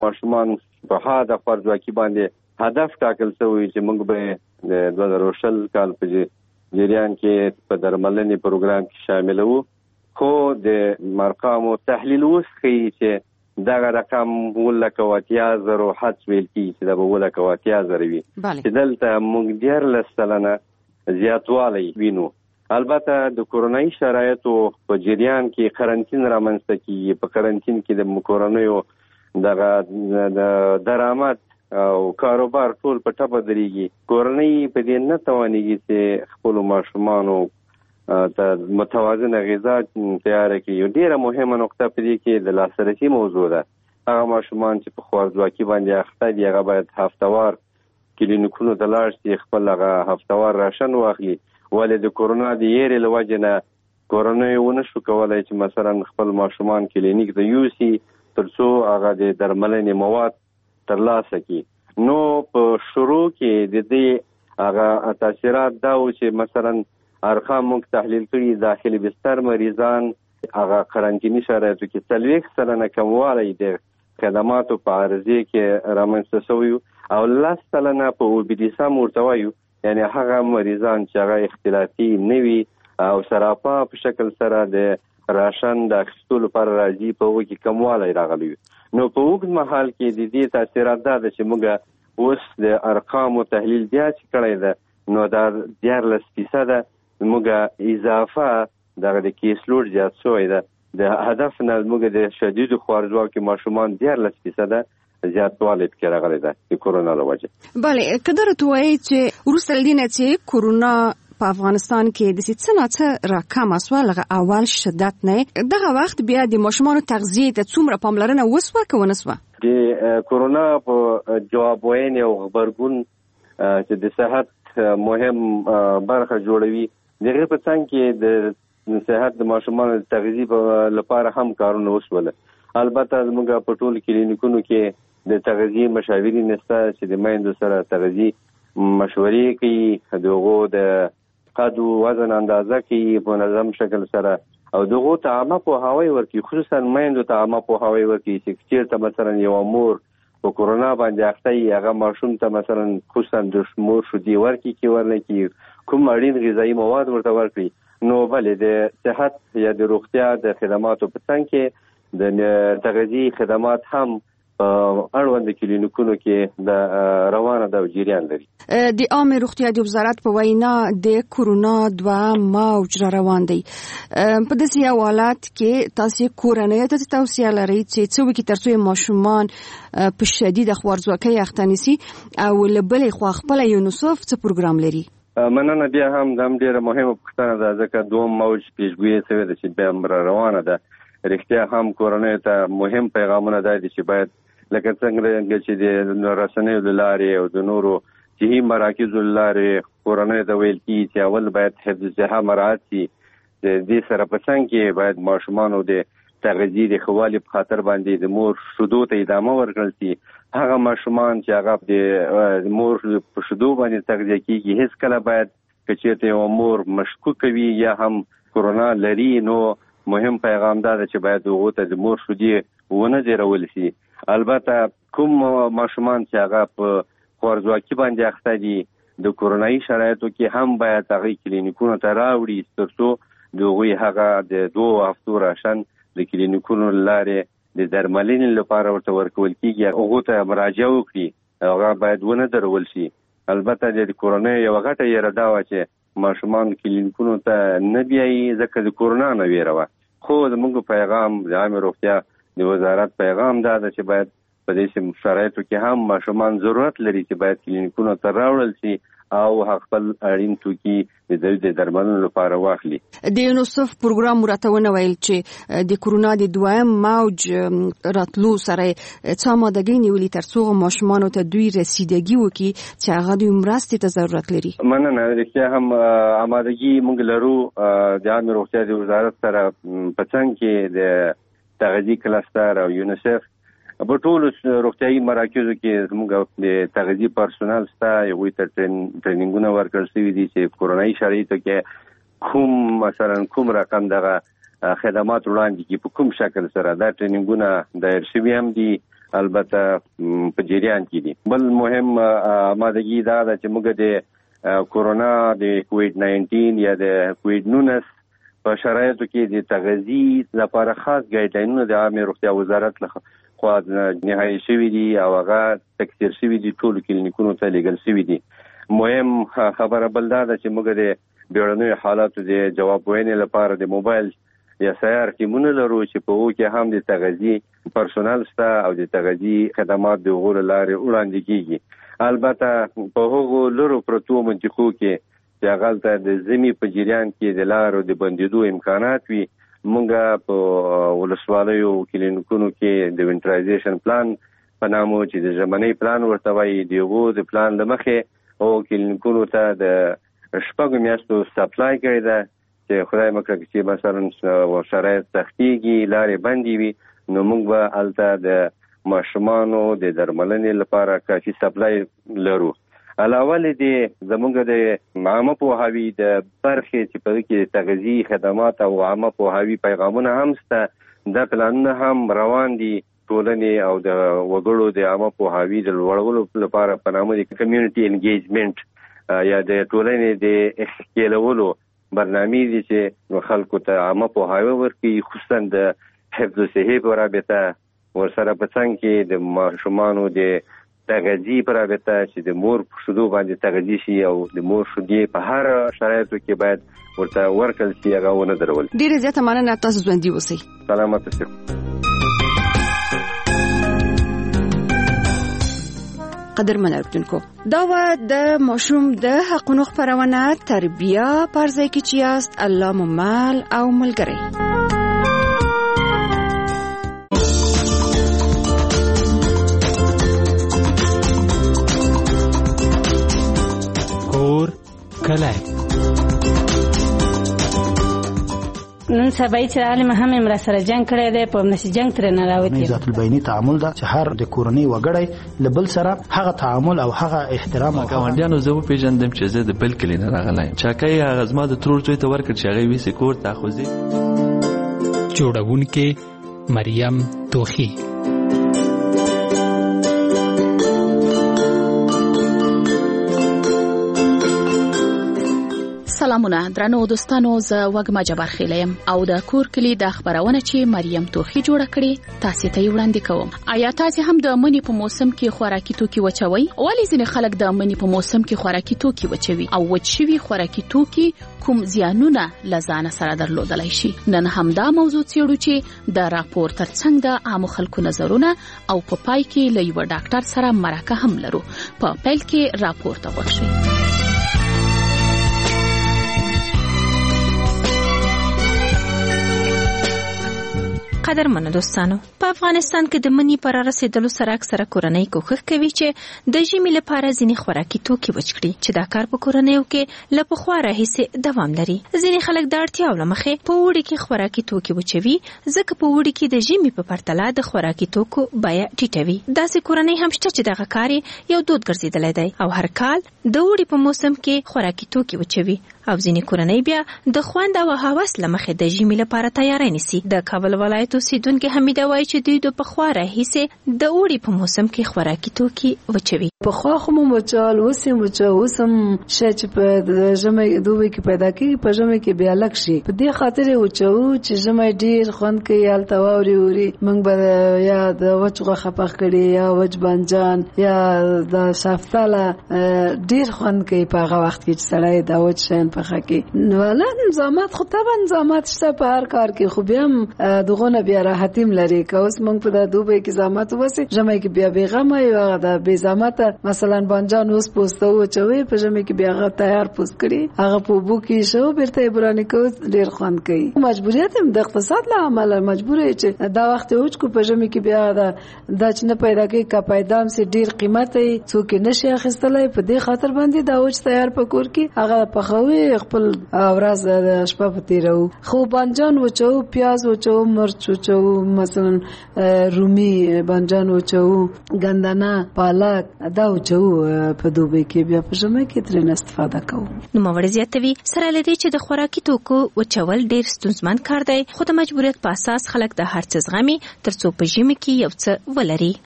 ماشومان په هدا خوارځواکي باندې هدف ټاکل شوی چې موږ به د 2020 کال په جریان کې په درملنې پروګرام کې شامل وو، خو د مرقامو تحلیل وسخي چې دغه رقم 1,80,000 حد ویل کیږي چې د 1,80,000 وي چې دلته موږ 14% زیاتوالی وینو. البته د کورونای شرایطو په جریان کې قرنطین رامنځته کیږي. په قرنطین کې د کورونایو دغه درآمد او کاروبار ټول په ټپه درېږي. کورنۍ په دې نه توانېږي چې خپل ماشومانو ته متوازنه غذا تیار کړي. یو ډیره مهمه نقطه په دې کې د لاسرسي موضوع ده. هغه ماشومان چې په خوارځواکي باندې اخته دي هغه باید هفتوار کلینیکونو ته لاړ شي، خپل هغه هفتوار راشن واخلي. ولې د کورونا د یېرې له وجې نه کورنۍ ونه شو کولی چې مثلا خپل ماشومان کلینیک ته یوسي تر څو هغه د درملنې مواد ترلاسه کړي. نو په شروع کې د دې هغه تاثیرات دا و چې مثلا ارقام موږ تحلیل کړي، داخلي بستر مریضان هغه قرنطیني شرایطو کې 40% کموالی د خدماتو په عرضې کې رامنځته شوی او 10% په اوبیدیسم ورته وایو، یعنی هغه مریضان چې هغه اختلافي نوي او سراپا په شکل سره د راشن د اخیستلو لپاره راځي، په هغو کې کموالی راغلی. نو په اوږد مهال کې د دې تاثیرات دا ده چې موږ اوس د ارقامو تحلیل بیا چې کړی ده نو دا 14% موږ اضافه دغه د کیس لوډ زیات شوی ده. د هدف نه موږ د شدید خوارځواکي ماشومان 14% زیاتوالی پکې راغلی ده د کورونا له وجې. بله، که درته ووایي چې وروسته له دې نه چې کورونا په افغانستان کې د څه نه څه راکمه سوه لکه اول شدت نه، دغه وخت بیا د ماشومانو تغذیې ته څومره پاملرنه وسوه که ونه سوه؟ د کورونا په جواب ویونې او غبرګون چې د صحت مهم برخه جوړوي، دغه په څنګ کې د صحت د ماشومانو د تغذیې لپاره هم کارونه وسوله. البته موږ په ټول کلینیکونو کې د تغذیې مشاورین نشته چې د میندو سره تغذیې مشورې کوي، دغه د قد او وزن اندازه کوي په منظم شکل سره او دغه ته عامه پوهاوی ورکوي، خصوصا میندو ته عامه پوهاوی ورکوي چې چیرته مثلا یو مور په کورونا باندې اخته یي هغه ماشوم ته مثلا خصوصا د مور شیدې ورکړي کې ورنکړي، کوم اړین غذایي مواد ورته ورکړي. نو بلې د صحت یا د روغتیا د خدماتو په څنګ کې د تغذیې خدمات هم اړوند کلینیکونو کې د روانه د جریان لري. د عامه روغتیا د وزارت په وینا د کورونا 2 موج را روان دی. په داسې یو حالت کې تاسو کورنۍ ته توصیه لرئ چې څه وکړي ترڅو ماشومان په شدید خوارځواکۍ اخته نشي او له بلې خوا خپله یونیسف څه پروګرام لري؟ مننه. بیا هم دا ډیره مهمه پوښتنه ده ځکه دوم موج پیشګویي شوې ده چې بیا روانه ده. رښتیا هم کورنۍ ته مهم پیغامونه دا دي چې باید لکه څنګه چې د رسنیو له لارې او د نورو صحي مراکزو له لارې کورنۍ ته ویل کېږي چې اول باید حفظ صحه مراعات شي. د دې سره په څنګ کې باید ماشومانو د تغذیې د ښه والي په خاطر باندې د مور شیدو ته ادامه ورکړل شي. هغه ماشومان چې هغه د مور په شیدو باندې تغذیه کېږي هیڅکله باید که چېرته یوه مور مشکوکه وي یا هم کورونا لري نو مهم پیغام دا ده چې باید هغو ته د مور شیدې ونه ځیرول شي. البته کوم ماشومان چې هغه په خوارځواکي باندې اخته دي د کورونایي شرایطو کې هم باید هغه کلینیکونو ته راوړي ترڅو د هغوی هغه د 2 هفتو راشن د کلینیکونو له لارې د درملنې لپاره ورته ورکول کېږي، هغو ته مراجعه وکړي، هغه باید ونه درول شي. البته د کورونایي یوه غټه یېره دا وه چې ماشومان کلینیکونو ته نه بیایي ځکه د کورونا نه ویره وه. خو زموږ پیغام د عامې روغتیا د وزارت پیغام دا ده چې باید په دې شرایطو کې هم ماشومان ضرورت لري چې باید کلینیکونو ته راوړل شي او خپل اړین توکي د درملنې لپاره واخلي. د یونیسف پروګرام راته ونویل چې د کورونا د 2 موج راتلو سره څه آمادګۍ نیولې ترڅو ماشومانو ته دوی رسیدګي وکړي چې هغه د مرستې ته ضرورت لري. مننه. رښتیا هم آمادګي موږ لرو د عامې روغتیا د وزارت سره په څنګ کې د تغذیې کلستر او یونیسف په ټولو روغتیایي مراکزو کې زموږ د تغذیې پرسونل شته، هغوی ته ټرینینګونه ورکړل شوي دي چې کورونایي شرایطو کې مثلا کوم رقم دغه خدمات وړاندې کړي په کوم شکل سره. دا ټرینینګونه دایر شوي هم دي البته په جریان کې دي. بل مهم آمادګي دا ده چې موږ د کورونا د کووډ 19 یا د کووډ 19 په شرایطو کې د تغذیه لپاره خاص ګایډلاینونه د عامه روغتیا وزارت لخوا نهایی شوي دي او هغه تکثیر شوي دي، ټول کلینیکونو ته لیږل شوي دي. مهم خبره بل دا ده چې موږ د بیړنیو حالاتو د جواب وینې لپاره د موبایل یا سیار ټیمونه لرو چې په هغو کې هم د تغذیه پرسونل شته او د تغذیه خدمات د هغو له لارې وړاندې کیږي. البته په هغو لرو پرتو منطقو کې چې هغلته د ژمي په جریان کې د لارو د بندېدو امکانات وي، موږ په ولسوالیو کلینیکونو کې د وینټرایزیشن پلان په نامو چې د ژمنۍ پلان ورته وایي، د هغو د پلان له مخې او کلینیکونو ته د 6 میاشتو سپلای کړی ده چې خدای مکړه چې مثلا شرایط سختېږي، لارې بندې وي، نو موږ به هلته د ماشومانو د درملنې لپاره کافي سپلای لرو. علاوه دې زموږ د عامه پوهاوي د برخې چې په کې تغذیه خدمات او عامه پوهاوي پیغامونه هم شته، دا پلانونه هم روان دي ټولنې او د وګړو د عامه پوهاوي د لوړولو لپاره په نامه د کمیونټي انګیجمنټ یا د ټولنې د ښکېلولو برنامې دي چې خلکو ته عامه پوهاوي ورکړي، خصوصا د حفظ الصحې په رابطه، ورسره په څنګ کې د ماشومانو د تغذیه پر رابطه چې د مور په شیدو باندې تغذیه شي او د مور شیدې په هر شرایطو کې باید ورته ورکړل شي، هغه ونه درول. ډیره زیاته مننه، تاسو ژوندي اوسئ. سلامت اوسئ. قدرمن اوریدونکو، دا و د ماشوم د حقونو خبرونه تربیه پر ځای کې چې یاست الله مو مل او ملګری. کله نن سبا چې عالم هم امر سره جنگ کړی دی، په نشي جنگ تر نه راوتی. ذات البینی تعامل دا چې هر د کورنۍ وګړی لبل سره هغه تعامل او هغه احترام او ګاونډیانو زه پیژندم چې زه د بل کلی نه راغلی چاکای هغه زما د ترور څوی ته ورکړ چې هغه ویسي کور ته خوځي. جوړونکې مریم توخی. سلامونه درنو دوستانو، زه وګما جبار خیلم او د کور کلی د خبرونه چې مریم توخی جوړه کړې تاسو ته وړاندې کوم. آیا تاسو هم د منی په موسم کې خوراکي توکي وچوي؟ ولی ځینې خلک د منی په موسم کې خوراکي توکي وچوي او وچوي خوراکي توکي کوم زیانونه لزانه سره درلودلای شي؟ نن هم دا موضوع څېړو چې د راپور ترڅنګ د عام خلکو نظرونه او په پای کې له یو ډاکټر سره مرکه هم لرو. په پیل کې راپور ته ورشئ. قدرمنو دوستانو، په افغانستان کې د منی پر رسیدلو سره اکثره کورنۍ کوښښ کوي چې د ژمي لپاره ځینې خوراکي توکي وچ کړي چې دا کار په کورنیو کې له پخوا راهیسې دوام لري. ځینې خلک د اړتیاو له مخې په اوړي کې خوراکي توکي وچوي، ځکه په اوړي کې د ژمي په پرتله د خوراکي توکو بیه ټیټوي. داسې کورنۍ هم شته چې دغه کار یو دود ګرځېدلی دی او هر کال د اوړي په موسم کې خوراکي توکي وچوي، او ځینې کورنۍ بیا د خوند او هوس له مخې د ژمي لپاره تیاری نیسي. د کابل ولایت اوسیدونکې حمیده وایي چې دوی د پخوا راهیسې د اوړي په موسم کې خوراکي توکي وچوي. پخوا خو مو وچول، اوس هم وچو، اوس هم شی چې په ژمي دوبي کې پیدا کېږي په ژمي کې بیا لږ شي. په دې خاطر یې وچوو چې ژمي ډېر خوند کوي، هلته واورې اوري، موږ به یا د وچ غوښه پخ کړي یا وچ بانجان یا د شفتاله ډېر خوند کوي په هغه وخت کې چې سړی دا وچ شیان پخه کوي. نو نظامات خو طبعا نظامات شته په هر کار کې، خو بیا هم دغونه بیا راحتیم لري. که اوس موږ په دا دوبي کې زحمت وباسي، ژمي کې بیا بېغمه یو هغه د بې زحمته مثلا بانجان اوس پوسته وچوي، په ژمي کې بیا هغه تیار پوست کړي، هغه په اوبو کې شو بیرته یې برانې کوو، ډېر خوند کوي. مجبوریت هم د اقتصاد له امله مجبور یې چې دا وخت وچ کو، په ژمي کې بیا دا چې نه پیدا کوي که پیدا هم سي ډېر قیمت یې څوک یې نشي اخیستلی. په دې خاطر باندې دا وچ تیار په کور کې هغه پخوي، خپل ورځ د شپه په تېروو. خو بانجان وچوو، پیاز وچوو، مرچ وچوو، مثلا رومي بانجان وچوو، ګندنه، پالک دا وچوو په دوبي کې، بیا په ژمي کې ترې استفاده کوو. نوموړی زیاتوي سره له دې چې د خوراکي توکو وچول ډېر ستونزمن کار دی، خو د مجبوریت په اساس خلک د هر څه زغمي ترڅو په ژمي کې یو څه ولري.